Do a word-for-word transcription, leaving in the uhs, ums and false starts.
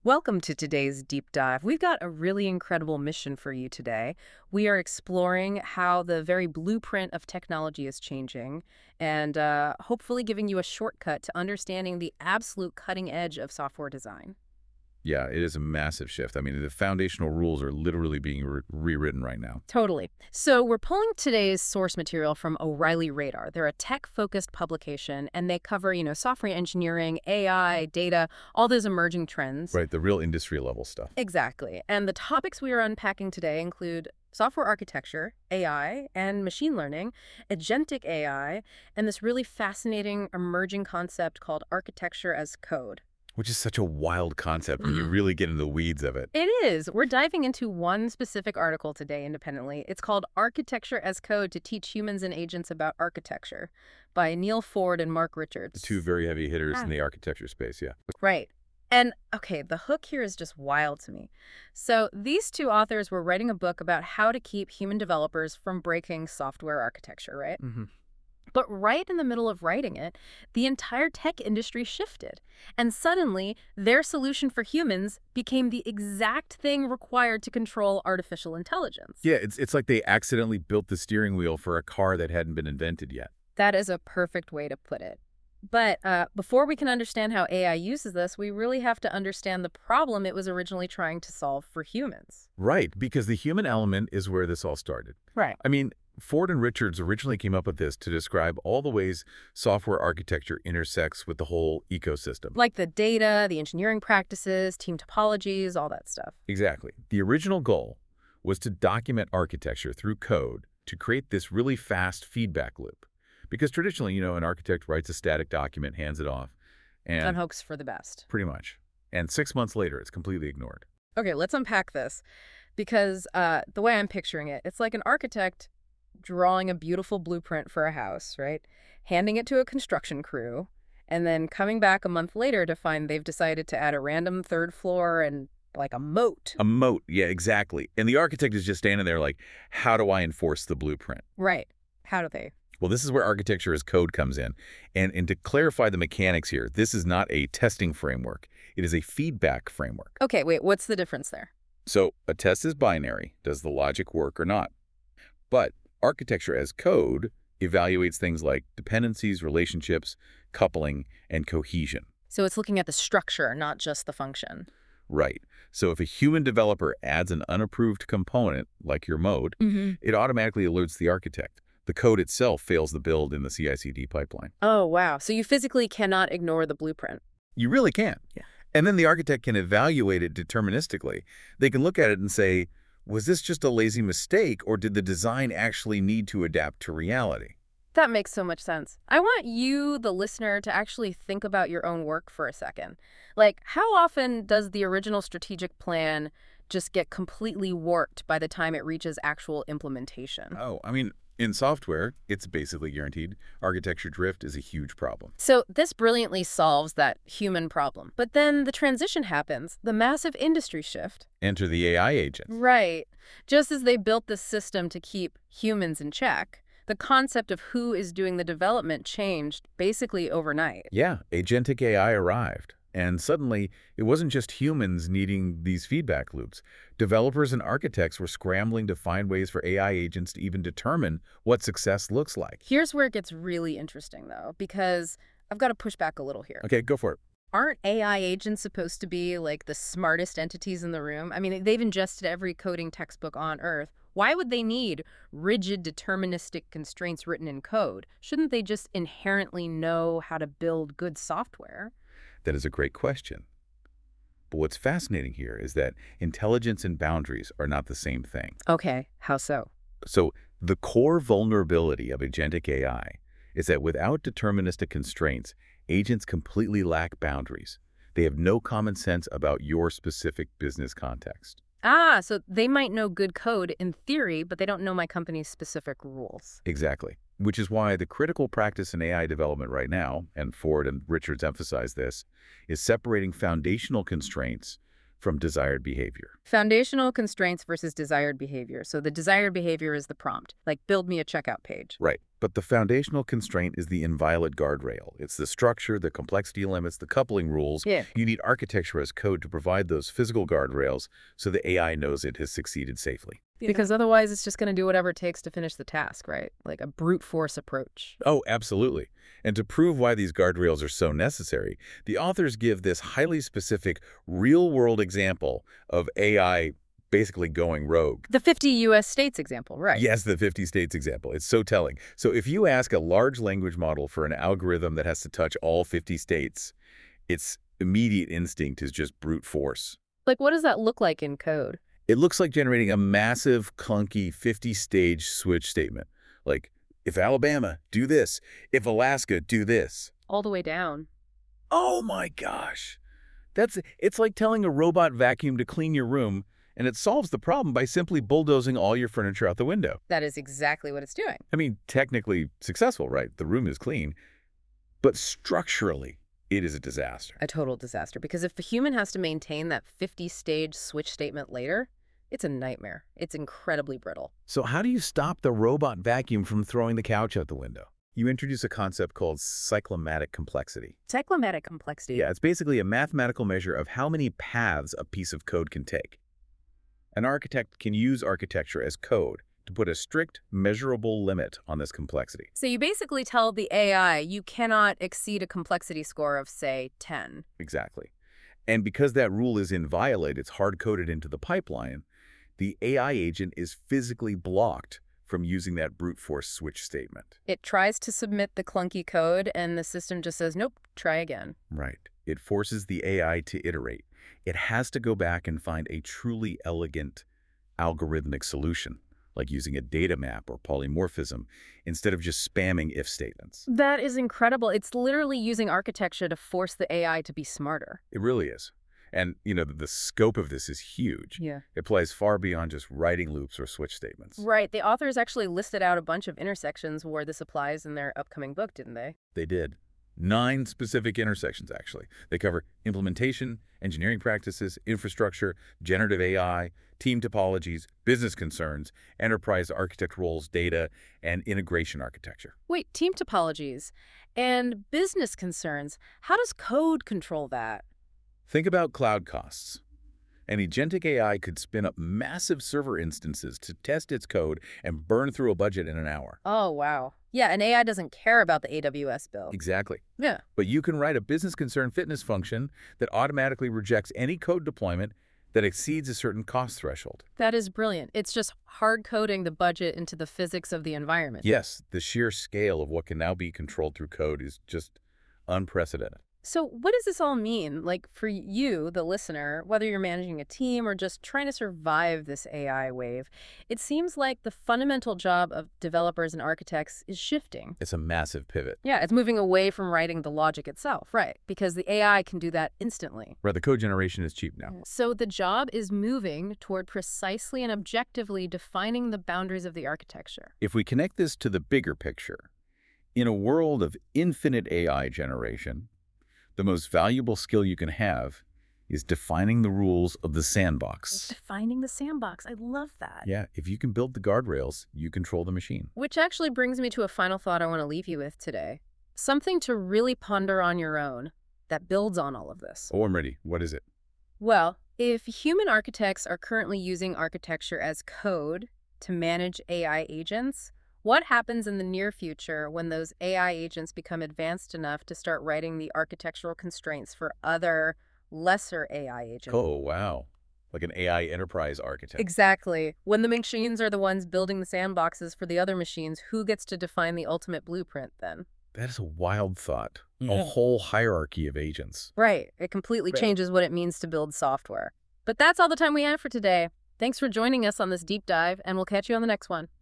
Welcome to today's deep dive. We've got a really incredible mission for you today. We are exploring how the very blueprint of technology is changing and uh, hopefully giving you a shortcut to understanding the absolute cutting edge of software design. Yeah, it is a massive shift. I mean, the foundational rules are literally being re rewritten right now. Totally. So we're pulling today's source material from O'Reilly Radar. They're a tech-focused publication, and they cover, you know, software engineering, A I, data, all those emerging trends. Right, the real industry level stuff. Exactly. And the topics we are unpacking today include software architecture, A I, and machine learning, agentic A I, and this really fascinating emerging concept called architecture as code. Which is such a wild concept when you really get into the weeds of it. It is. We're diving into one specific article today independently. It's called Architecture as Code to Teach Humans and Agents About Architecture by Neil Ford and Mark Richards. The two very heavy hitters Ah. in the architecture space, yeah. Right. And, okay, the hook here is just wild to me. So these two authors were writing a book about how to keep human developers from breaking software architecture, right? Mm-hmm. But right in the middle of writing it, the entire tech industry shifted. And suddenly, their solution for humans became the exact thing required to control artificial intelligence. Yeah, it's, it's like they accidentally built the steering wheel for a car that hadn't been invented yet. That is a perfect way to put it. But uh, before we can understand how A I uses this, we really have to understand the problem it was originally trying to solve for humans. Right, because the human element is where this all started. Right. I mean, Ford and Richards originally came up with this to describe all the ways software architecture intersects with the whole ecosystem. Like the data, the engineering practices, team topologies, all that stuff. Exactly. The original goal was to document architecture through code to create this really fast feedback loop. Because traditionally, you know, an architect writes a static document, hands it off, and And hopes for the best. pretty much. And six months later, it's completely ignored. Okay, let's unpack this. Because uh, the way I'm picturing it, it's like an architect drawing a beautiful blueprint for a house, right? Handing it to a construction crew, and then coming back a month later to find they've decided to add a random third floor and like a moat. A moat, yeah, exactly. And the architect is just standing there like, how do I enforce the blueprint? Right. How do they? Well, this is where architecture as code comes in. And, and to clarify the mechanics here, this is not a testing framework. It is a feedback framework. Okay, wait, what's the difference there? So a test is binary. Does the logic work or not? But architecture as code evaluates things like dependencies, relationships, coupling, and cohesion. So it's looking at the structure, not just the function. Right. So if a human developer adds an unapproved component, like your mode, Mm-hmm. it automatically alerts the architect. The code itself fails the build in the C I C D pipeline. Oh, wow. So you physically cannot ignore the blueprint. You really can. Yeah. And then the architect can evaluate it deterministically. They can look at it and say, was this just a lazy mistake, or did the design actually need to adapt to reality? That makes so much sense. I want you, the listener, to actually think about your own work for a second. Like, how often does the original strategic plan just get completely warped by the time it reaches actual implementation? Oh, I mean, in software, it's basically guaranteed. Architecture drift is a huge problem. So this brilliantly solves that human problem. But then the transition happens, the massive industry shift. Enter the A I agent. Right. Just as they built this system to keep humans in check, the concept of who is doing the development changed basically overnight. Yeah, agentic A I arrived. And suddenly, it wasn't just humans needing these feedback loops. Developers and architects were scrambling to find ways for A I agents to even determine what success looks like. Here's where it gets really interesting, though, because I've got to push back a little here. Okay, go for it. Aren't A I agents supposed to be like the smartest entities in the room? I mean, they've ingested every coding textbook on Earth. Why would they need rigid deterministic constraints written in code? Shouldn't they just inherently know how to build good software? That is a great question. But what's fascinating here is that intelligence and boundaries are not the same thing. Okay, how so? So the core vulnerability of agentic A I is that without deterministic constraints, agents completely lack boundaries. They have no common sense about your specific business context. Ah, so they might know good code in theory, but they don't know my company's specific rules. Exactly. Which is why the critical practice in A I development right now, and Ford and Richards emphasize this, is separating foundational constraints from desired behavior. Foundational constraints versus desired behavior. So the desired behavior is the prompt, like build me a checkout page. Right. But the foundational constraint is the inviolate guardrail. It's the structure, the complexity limits, the coupling rules. Yeah. You need architecture as code to provide those physical guardrails so the A I knows it has succeeded safely. Because otherwise it's just going to do whatever it takes to finish the task, right? Like a brute force approach. Oh, absolutely. And to prove why these guardrails are so necessary, the authors give this highly specific, real-world example of A I basically going rogue. The fifty U S states example, right? Yes, the fifty states example. It's so telling. So if you ask a large language model for an algorithm that has to touch all fifty states, its immediate instinct is just brute force. Like, what does that look like in code? It looks like generating a massive, clunky fifty-stage switch statement. Like, if Alabama, do this. If Alaska, do this. All the way down. Oh my gosh. That's it's like telling a robot vacuum to clean your room, and it solves the problem by simply bulldozing all your furniture out the window. That is exactly what it's doing. I mean, technically successful, right? The room is clean. But structurally, it is a disaster. A total disaster. Because if the human has to maintain that fifty-stage switch statement later, it's a nightmare. It's incredibly brittle. So how do you stop the robot vacuum from throwing the couch out the window? You introduce a concept called cyclomatic complexity. Cyclomatic complexity. Yeah, it's basically a mathematical measure of how many paths a piece of code can take. An architect can use architecture as code to put a strict, measurable limit on this complexity. So you basically tell the A I you cannot exceed a complexity score of, say, ten. Exactly. And because that rule is inviolate, it's hard-coded into the pipeline, the A I agent is physically blocked from using that brute force switch statement. It tries to submit the clunky code, and the system just says, nope, try again. Right. It forces the A I to iterate. It has to go back and find a truly elegant algorithmic solution, like using a data map or polymorphism, instead of just spamming if statements. That is incredible. It's literally using architecture to force the A I to be smarter. It really is. And, you know, the scope of this is huge. Yeah. It applies far beyond just writing loops or switch statements. Right. The authors actually listed out a bunch of intersections where this applies in their upcoming book, didn't they? They did. Nine specific intersections, actually. They cover implementation, engineering practices, infrastructure, generative A I, team topologies, business concerns, enterprise architect roles, data, and integration architecture. Wait, team topologies and business concerns. How does code control that? Think about cloud costs. An agentic A I could spin up massive server instances to test its code and burn through a budget in an hour. Oh, wow. Yeah, an A I doesn't care about the A W S bill. Exactly. Yeah. But you can write a business concern fitness function that automatically rejects any code deployment that exceeds a certain cost threshold. That is brilliant. It's just hard coding the budget into the physics of the environment. Yes, the sheer scale of what can now be controlled through code is just unprecedented. So what does this all mean, like, for you, the listener, whether you're managing a team or just trying to survive this A I wave? It seems like the fundamental job of developers and architects is shifting. It's a massive pivot. Yeah, it's moving away from writing the logic itself, right? Because the A I can do that instantly. Right, the code generation is cheap now. So the job is moving toward precisely and objectively defining the boundaries of the architecture. If we connect this to the bigger picture, in a world of infinite A I generation, the most valuable skill you can have is defining the rules of the sandbox. Defining the sandbox. I love that. Yeah, if you can build the guardrails, you control the machine. Which actually brings me to a final thought I want to leave you with today. Something to really ponder on your own that builds on all of this. Oh, I'm ready. What is it? Well, if human architects are currently using architecture as code to manage A I agents, what happens in the near future when those A I agents become advanced enough to start writing the architectural constraints for other, lesser A I agents? Oh, wow. Like an A I enterprise architect. Exactly. When the machines are the ones building the sandboxes for the other machines, who gets to define the ultimate blueprint then? That is a wild thought. Yeah. A whole hierarchy of agents. Right. It completely Right. changes what it means to build software. But that's all the time we have for today. Thanks for joining us on this deep dive, and we'll catch you on the next one.